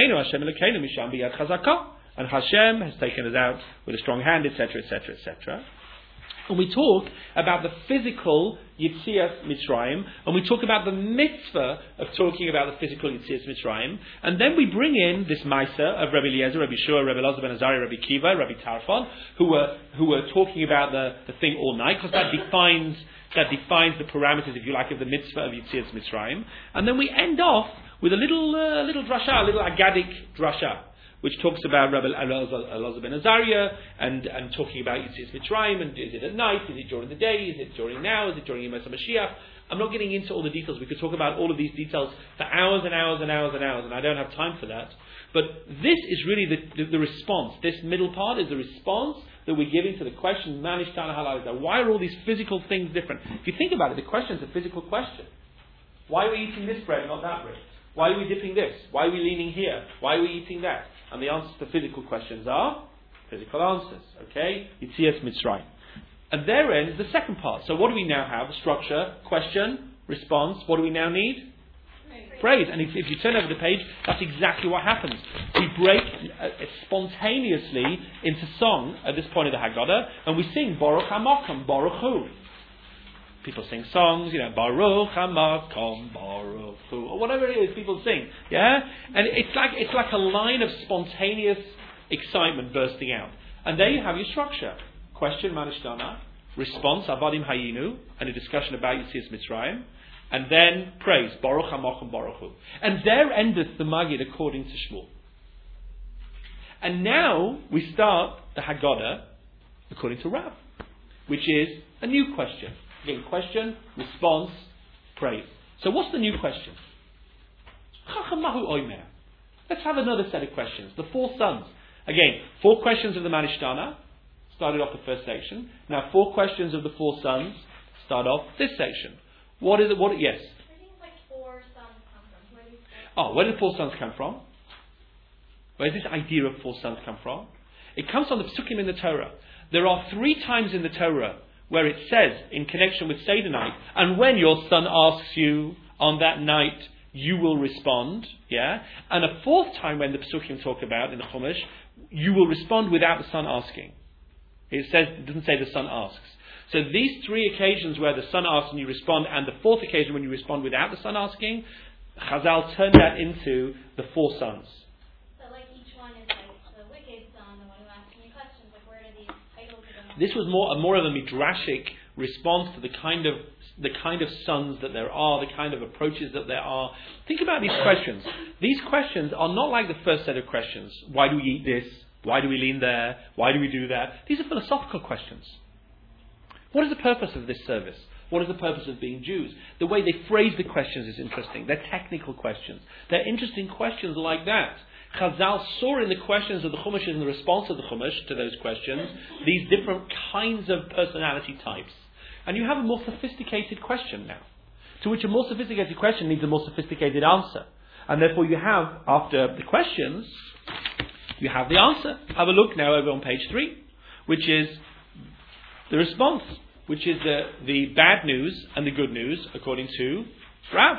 Hashem has taken us out with a strong hand, etc., etc., etc. And we talk about the physical Yitzias Mitzrayim, and we talk about the mitzvah of talking about the physical Yitzias Mitzrayim, and then we bring in this Maisa of Rabbi Eliezer, Rabbi Shua, Rabbi Elazar ben Azariah, Rabbi Kiva, Rabbi Tarfon, who were talking about the thing all night, because that defines the parameters, if you like, of the mitzvah of Yitzias Mitzrayim. And then we end off with a little drasha, a little Agadic drasha, which talks about Rabbi Elazar ben Azariah and talking about Yitzias Mitzrayim, and is it at night, is it during the day, is it during now, is it during Yom HaMashiach? I'm not getting into all the details. We could talk about all of these details for hours and hours and hours and hours, and I don't have time for that. But this is really the response. This middle part is the response that we're giving to the question, Manish Tana Halal. Why are all these physical things different? If you think about it, the question is a physical question. Why are we eating this bread, not that bread? Why are we dipping this? Why are we leaning here? Why are we eating that? And the answers to physical questions are physical answers. Okay? Yitzias Mitzrayim. And there ends the second part. So what do we now have? Structure, question, response. What do we now need? Praise. And if you turn over the page, that's exactly what happens. We break spontaneously into song at this point of the Haggadah, and we sing Baruch HaMakom, Baruch Hu. People sing songs, Baruch HaMakom, Baruch Hu, or whatever it is people sing. Yeah? And it's like a line of spontaneous excitement bursting out. And there you have your structure. Question, Manishtana. Response, Avadim Hayinu, and a discussion about Yitzias Mitzrayim. And then praise, Baruch HaMakom, Baruch Hu. And there endeth the Maggid according to Shmuel. And now we start the Haggadah according to Rav, which is a new question. Again, question, response, praise. So what's the new question? Chacham Mahu Oimer. Let's have another set of questions. The 4 sons. Again, 4 questions of the Manishtana started off the first section. Now 4 questions of the 4 sons start off this section. What is it? Yes? I think like 4 sons come from. Where did 4 sons come from? Where does this idea of 4 sons come from? It comes from the Psukim in the Torah. There are 3 times in the Torah where it says, in connection with Seder night, and when your son asks you on that night, you will respond. Yeah? And a 4th time when the Psukim talk about, in the Chumash, you will respond without the son asking. It doesn't say the son asks. So these 3 occasions where the son asks and you respond, and the 4th occasion when you respond without the son asking, Chazal turned that into the 4 sons. So like each one is like the wicked son, the one who asks me questions, like where do these titles come from? This was more of a midrashic response to the kind of the kind of sons that there are, the kind of approaches that there are. Think about these questions. These questions are not like the first set of questions. Why do we eat this? Why do we lean there? Why do we do that? These are philosophical questions. What is the purpose of this service? What is the purpose of being Jews? The way they phrase the questions is interesting. They're technical questions. They're interesting questions like that. Chazal saw in the questions of the Chumash and the response of the Chumash to those questions these different kinds of personality types. And you have a more sophisticated question now, to which a more sophisticated question needs a more sophisticated answer. And therefore you have, after the questions, you have the answer. Have a look now over on page 3, which is the response, which is the bad news and the good news according to Rav.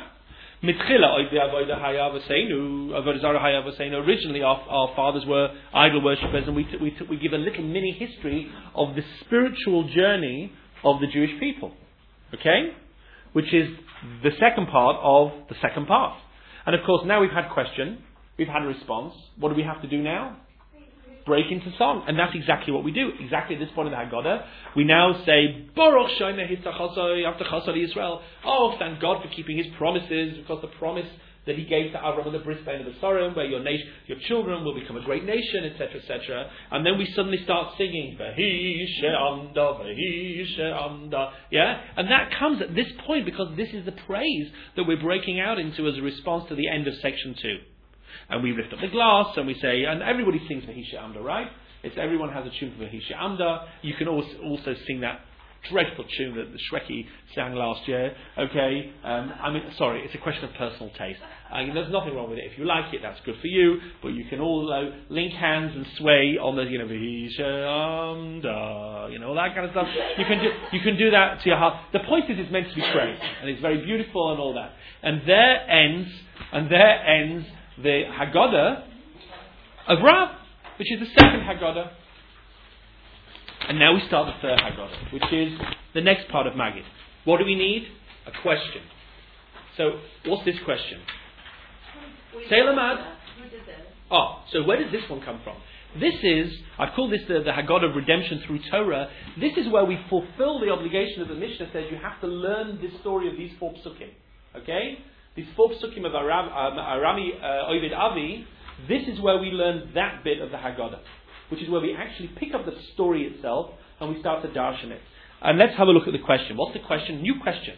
Originally our fathers were idol worshippers, and we give a little mini history of the spiritual journey of the Jewish people. Okay? Which is the second part of the second part. And of course now we've had question, we've had a response. What do we have to do now? Break into song. And that's exactly what we do. Exactly at this point in the Haggadah, we now say, Baruch Shoneh Hitzachosoi Avtachosoi Yisrael. Oh, thank God for keeping His promises, because the promise that He gave to Abraham and the Bris Bein of the Sorim, where your children will become a great nation, etc., etc. And then we suddenly start singing, V'hi she'amda, V'hi she'amda. Yeah? And that comes at this point, because this is the praise that we're breaking out into as a response to the end of section 2. And we lift up the glass and we say, and everybody sings V'hi she'amda, right? Everyone has a tune for V'hi she'amda. You can also sing that dreadful tune that the Shrekki sang last year. Okay, sorry, it's a question of personal taste. There's nothing wrong with it. If you like it, that's good for you. But you can all link hands and sway on the V'hi she'amda, all that kind of stuff. You can do that to your heart. The point is, it's meant to be great and it's very beautiful and all that. And there ends the Haggadah of Rav, which is the second Haggadah. And now we start the third Haggadah, which is the next part of Maggid. What do we need? A question. So, what's this question? Seilamad. So where does this one come from? This is, I've called this the Haggadah of redemption through Torah. This is where we fulfill the obligation of the Mishnah says you have to learn the story of these 4 psukim. Okay? These 4 psukim of Arami Ovid Avi, this is where we learn that bit of the Haggadah, which is where we actually pick up the story itself and we start to darshan it. And let's have a look at the question. What's the question? New question.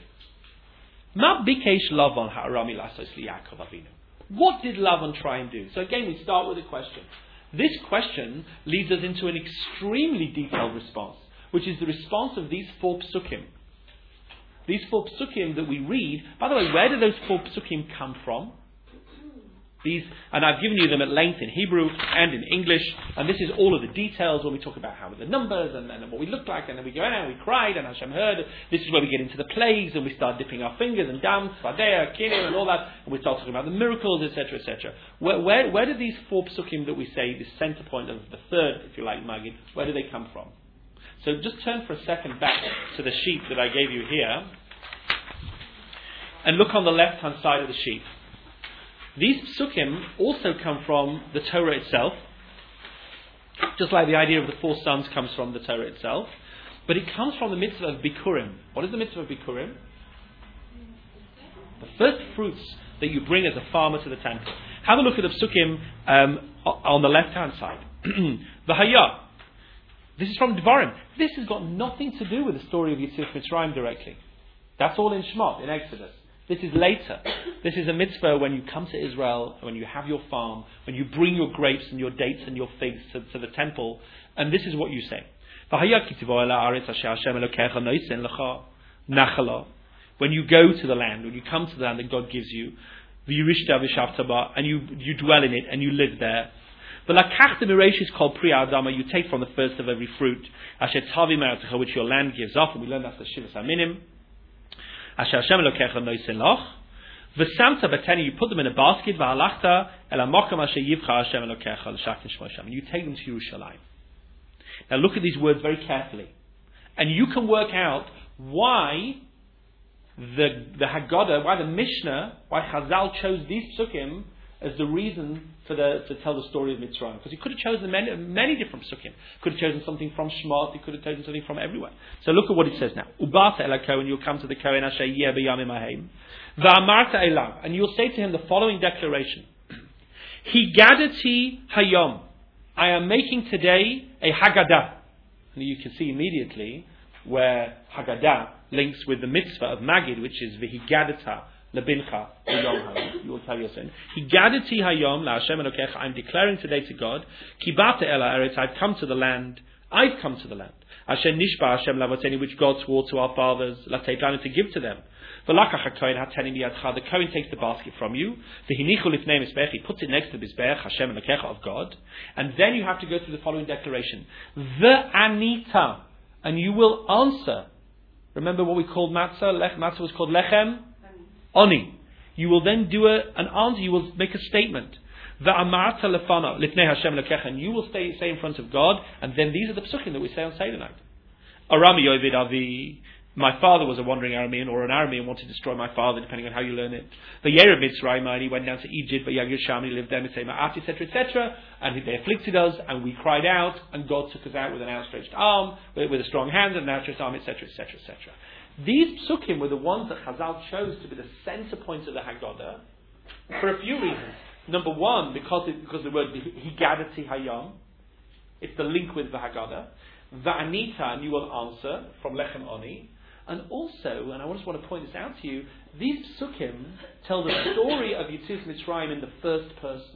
Ma bikesh Lavan ha'arami lasos liYaakov Avinu. What did Lavan try and do? So again, we start with a question. This question leads us into an extremely detailed response, which is the response of these 4 psukim. These 4 psukim that we read, by the way, where do those 4 psukim come from? And I've given you them at length in Hebrew and in English, and this is all of the details when we talk about how the numbers and what we look like, and then we go in and we cried and Hashem heard. This is where we get into the plagues and we start dipping our fingers and dam, Sfadea, Kinim and all that, and we start talking about the miracles, etc., etc. Where do these 4 psukim that we say, this center point of the third, if you like, Maggid, where do they come from? So just turn for a second back to the sheet that I gave you here, and look on the left-hand side of the sheet. These psukim also come from the Torah itself, just like the idea of the 4 sons comes from the Torah itself, but it comes from the mitzvah of Bikurim. What is the mitzvah of Bikurim? The first fruits that you bring as a farmer to the temple. Have a look at the psukim on the left-hand side. V'haya. This is from Devarim. This has got nothing to do with the story of Yetziat Mitzrayim directly. That's all in Shemot, in Exodus. This is later. This is a mitzvah when you come to Israel, when you have your farm, when you bring your grapes and your dates and your figs to the temple, and this is what you say. When you go to the land, when you come to the land that God gives you, and you dwell in it and you live there. You take from the first of every fruit, which your land gives off, and we learn that's the Shivas Aminim. You put them in a basket, and you take them to Yerushalayim. Now look at these words very carefully, and you can work out why the Haggadah, why the Mishnah, why Chazal chose these psukim as the reason to tell the story of Mitzrayim. Because he could have chosen many different psukim. Could have chosen something from Shemot, he could have chosen something from everywhere. So look at what it says now. Ubata el HaKohen, you'll come to the Kohen asher yeh b'yamim hahem. Va'amarta elav, and you'll say to him the following declaration. Higadati hayom. I am making today a Haggadah. And you can see immediately where Haggadah links with the mitzvah of Magid, which is V'higadata lebincha hayom hayom. You will tell your son. Higadati hayom la'Hashem Elokecha. I'm declaring today to God, Kibata ela eretz. I've come to the land. I've come to the land. Hashem nishba Hashem lavoteni, which God swore to our fathers, lateitlanu, to give to them. V'lakach hakohen hateni biyadcha. The Kohen takes the basket from you. V'hinichu lifnei mizbech. He puts it next to the mizbech Hashem Elokecha of God. And then you have to go through the following declaration. V'anita, and you will answer. Remember what we called matzah? Matzah was called lechem. Oni. You will then do an answer. You will make a statement. Va'amarta lefana lifnei Hashem Elokecha, and you will say in front of God. And then these are the psukim that we say on Seder night. Arami Yovid Avi. My father was a wandering Aramean, or an Aramean wanted to destroy my father, depending on how you learn it. The Year of Mitzrayim, he went down to Egypt, but Yagir Sham, he lived there, etc., etc. And they afflicted us, and we cried out, and God took us out with an outstretched arm, with a strong hand and an outstretched arm, etc., etc., etc. These psukim were the ones that Chazal chose to be the center point of the Haggadah for a few reasons. Number one, because the word Higadati Hayom, it's the link with the Haggadah. Va'anita, and you will answer, from Lechem Oni. And also, and I just want to point this out to you, these psukim tell the story of Yetzias Mitzrayim in the first person.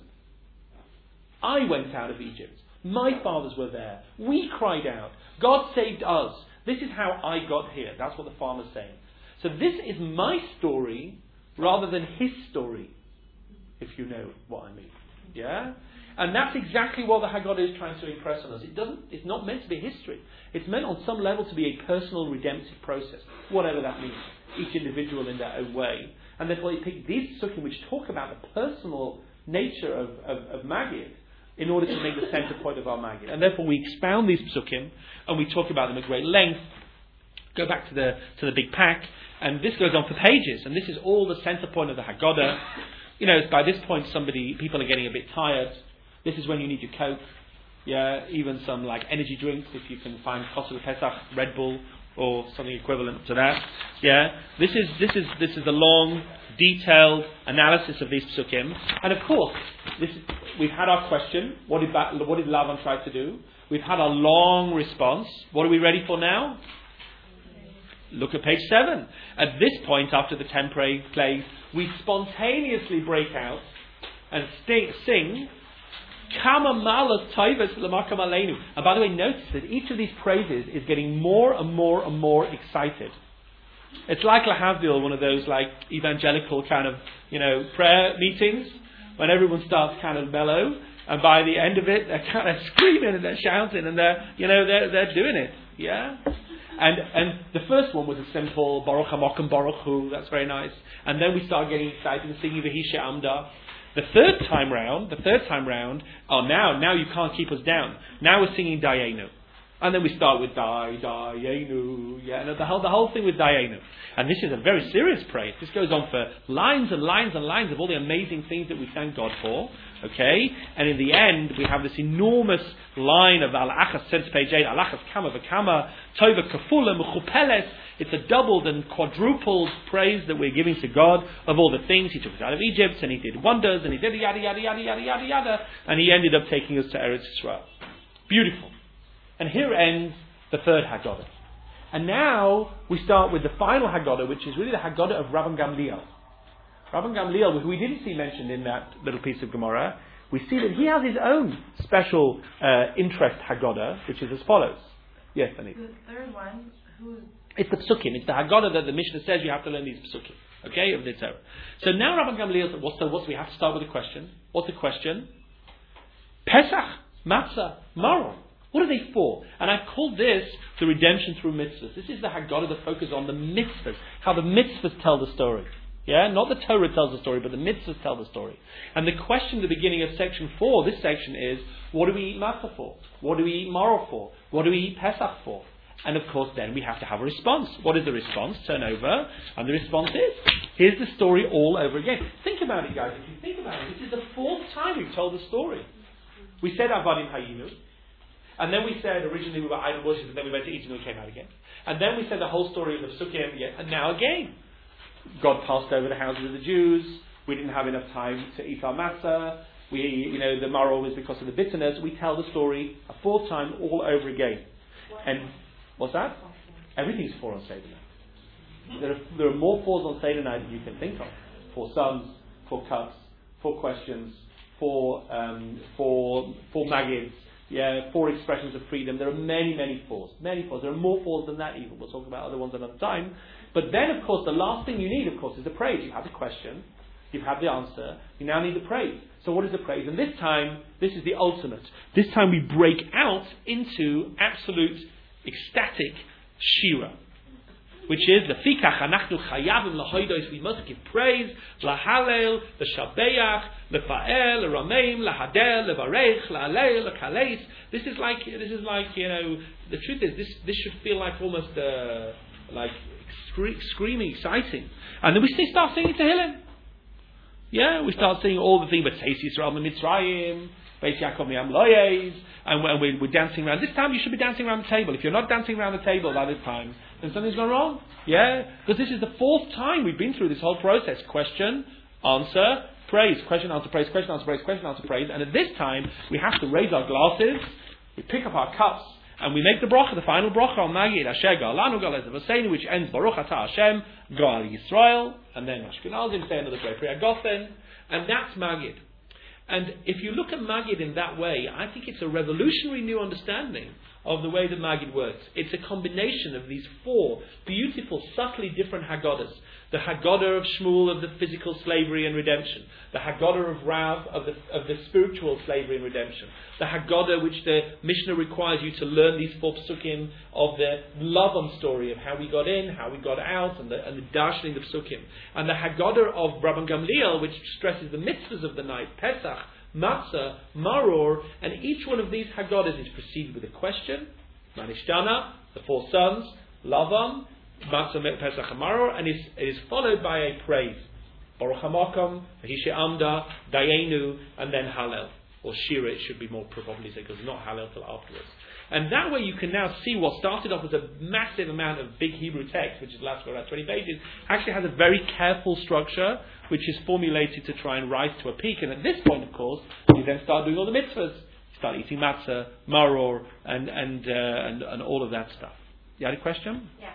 I went out of Egypt. My fathers were there. We cried out. God saved us. This is how I got here. That's what the farmer's saying. So this is my story rather than his story, if you know what I mean. Yeah? And that's exactly what the Haggadah is trying to impress on us. It's not meant to be history. It's meant on some level to be a personal redemptive process, whatever that means, each individual in their own way. And therefore you pick these psukim which talk about the personal nature of Magid in order to make the center point of our Magid. And therefore we expound these psukim and we talk about them at great length. Go back to the big pack, and this goes on for pages, and this is all the center point of the Haggadah. You know, by this point people are getting a bit tired. This is when you need your Coke, yeah, even some like energy drinks if you can find Kosel Pesach, Red Bull, or something equivalent to that. Yeah, this is the long, detailed analysis of these psukim, and of course, we've had our question. What did Lavan try to do? We've had a long response. What are we ready for now? Look at page 7. At this point, after the 10 plagues, we spontaneously break out and sing. Kama malas taivas l'makam aleinu. And by the way, notice that each of these praises is getting more and more and more excited. It's like Lahavdil, one of those like evangelical kind of prayer meetings when everyone starts kind of mellow, and by the end of it they're kind of screaming and they're shouting and they're doing it. Yeah. And the first one was a simple Baruch HaMokim Baruch Hu. That's very nice. And then we start getting excited and singing V'hishe Amda. The third time round, now you can't keep us down. Now we're singing Dayenu. And then we start with Dayenu. Yeah, and the whole thing with Dayenu. And this is a very serious praise. This goes on for lines and lines and lines of all the amazing things that we thank God for. Okay? And in the end, we have this enormous line of Al-Achas, since page 8, Al-Achas Kama V'Kama, Tova Kafula Mechupeles. It's a doubled and quadrupled praise that we're giving to God of all the things. He took us out of Egypt, and He did wonders, and He did yada, yada, yada, yada, yada, yada, and He ended up taking us to Eretz Yisrael. Beautiful. And here ends the third Haggadah. And now we start with the final Haggadah, which is really the Haggadah of Rabban Gamliel. Rabban Gamliel, who we didn't see mentioned in that little piece of Gemara, we see that he has his own special interest Haggadah, which is as follows. Yes, Anita. The third one, it's the Psukim. It's the Haggadah that the Mishnah says you have to learn these Psukim. Okay, of the Torah. So now Rabban Gamliel said, we have to start with a question. What's the question? Pesach, Matzah, Maror. What are they for? And I've called this the redemption through mitzvahs. This is the Haggadah that focuses on the mitzvahs, how the mitzvahs tell the story. Yeah, not the Torah tells the story, but the mitzvahs tell the story. And the question at the beginning of section 4, this section is, what do we eat matzah for? What do we eat maror for? What do we eat Pesach for? And of course then we have to have a response. What is the response? Turn over, and the response is, here's the story all over again. Think about it, guys. If you think about it, this is the fourth time we've told the story. We said Avadim Hayinu, and then we said originally we were idol worshippers, and then we went to Egypt and we came out again. And then we said the whole story of the Psukim, and now again. God passed over the houses of the Jews. We didn't have enough time to eat our matzah. The maror was because of the bitterness. We tell the story a fourth time all over again. And what's that? Everything's 4 on Seder night. There are more 4s on Seder night than you can think of. 4 sons, 4 cups, 4 questions, 4 magids, 4 expressions of freedom. There are many, many 4s. Many 4s. There are more 4s than that even. We'll talk about other ones another time. But then, of course, the last thing you need, of course, is the praise. You have the question, you've had the answer, you now need the praise. So what is the praise? And this time, this is the ultimate. This time we break out into absolute ecstatic shira, which is the fikach anachnu chayavim lahoidos. We must give praise, lahalel, leshabeach, lefa'el, lerameim, lahadel, levarech, la'alel, lekaleis. This is like the truth is this should feel like almost like screaming, exciting, and then we start singing Tehillim. Yeah, we start singing all the things, but Teis Yisrael Mitzrayim, Beis Yaakov Mi'am Loyes, and we're dancing around. This time you should be dancing around the table. If you're not dancing around the table by this time, then something's gone wrong. Yeah, because this is the 4th time we've been through this whole process: question, answer, praise, question, answer, praise, question, answer, praise, question, answer, praise. And at this time we have to raise our glasses, we pick up our cups, and we make the bracha, the final bracha on Magid, Asher Galanu Galez Vaseinu, which ends Baruch Atah Hashem, Gal Yisrael, and then Ashkenazim say another great prayer, Gofen, and that's Magid. And if you look at Magid in that way, I think it's a revolutionary new understanding of the way that Magid works. It's a combination of these 4 beautiful, subtly different Haggadahs. The Haggadah of Shmuel of the physical slavery and redemption. The Haggadah of Rav of the spiritual slavery and redemption. The Haggadah which the Mishnah requires you to learn these 4 psukim of the Lavan story of how we got in, how we got out, and the darshaning of psukim. And the Haggadah of Rabban Gamliel, which stresses the mitzvahs of the night, Pesach, Matzah, Maror, and each one of these Haggadahs is preceded with a question, Manishtana, the 4 sons, Lavan, Matzah, Pesach, and Maror, and it is followed by a praise. Baruch HaMakom, Vahishe Amda, Dayenu, and then Hallel. Or Shira, it should be more probably said, because not Hallel till afterwards. And that way you can now see what started off as a massive amount of big Hebrew text, which is lasts for about 20 pages, actually has a very careful structure, which is formulated to try and rise to a peak. And at this point, of course, you then start doing all the mitzvahs. You start eating matzah, maror, and all of that stuff. You had a question? Yeah.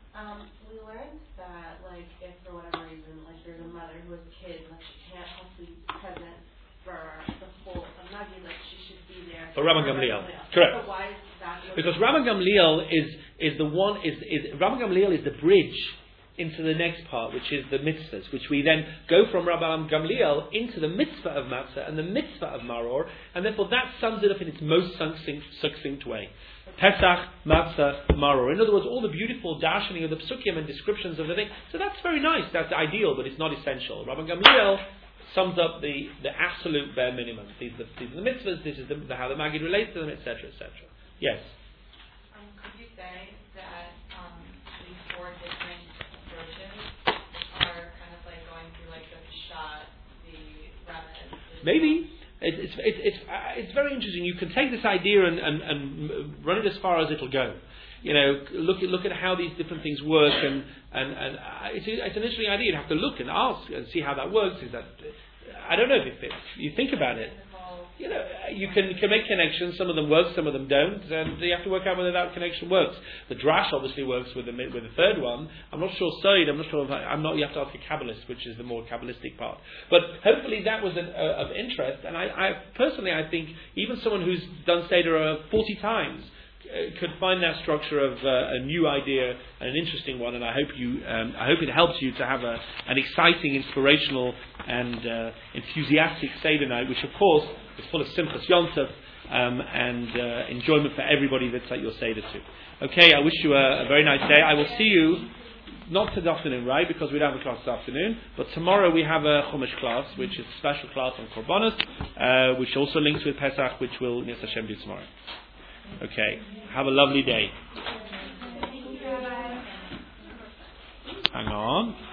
We learned that, if for whatever reason, there's a mother who has a kid, she can't possibly be present for the whole of Magid, she should be there. For Rabban Gamliel. Correct. So why is that? Because Rabban Gamliel is the one, Rabban Gamliel is the bridge into the next part, which is the mitzvahs, which we then go from Rabban Gamliel into the mitzvah of matzah and the mitzvah of maror, and therefore that sums it up in its most succinct way. Pesach, Matzah, Maror. In other words, all the beautiful darshaning of the psukim and descriptions of the thing. So that's very nice. That's ideal, but it's not essential. Rabban Gamliel sums up the absolute bare minimum. These are the mitzvahs. This is how the Magid relates to them, etc., etc. Yes. Could you say that these 4 different approaches are kind of going through the Peshat, the Rabbis? Maybe. It's very interesting. You can take this idea and run it as far as it'll go. Look at how these different things work, and it's an interesting idea. You have to look and ask and see how that works. I don't know if it fits. You think about it. You can make connections. Some of them work, some of them don't, and you have to work out whether that connection works. The drash obviously works with the 3rd one. I'm not sure Soid. I'm not sure. You have to ask a Kabbalist, which is the more Kabbalistic part. But hopefully that was of interest. And I personally think even someone who's done Seder 40 times could find that structure of a new idea and an interesting one. And I hope it helps you to have an exciting, inspirational, and enthusiastic Seder night, which of course is full of Simchas Yontif and enjoyment for everybody that's at your Seder too. Okay, I wish you a very nice day. I will see you, not this afternoon, right, because we don't have a class this afternoon, but tomorrow we have a Chumash class, which is a special class on Korbanos, which also links with Pesach, which we'll, Yis Hashem, do tomorrow. Okay, have a lovely day. hang on.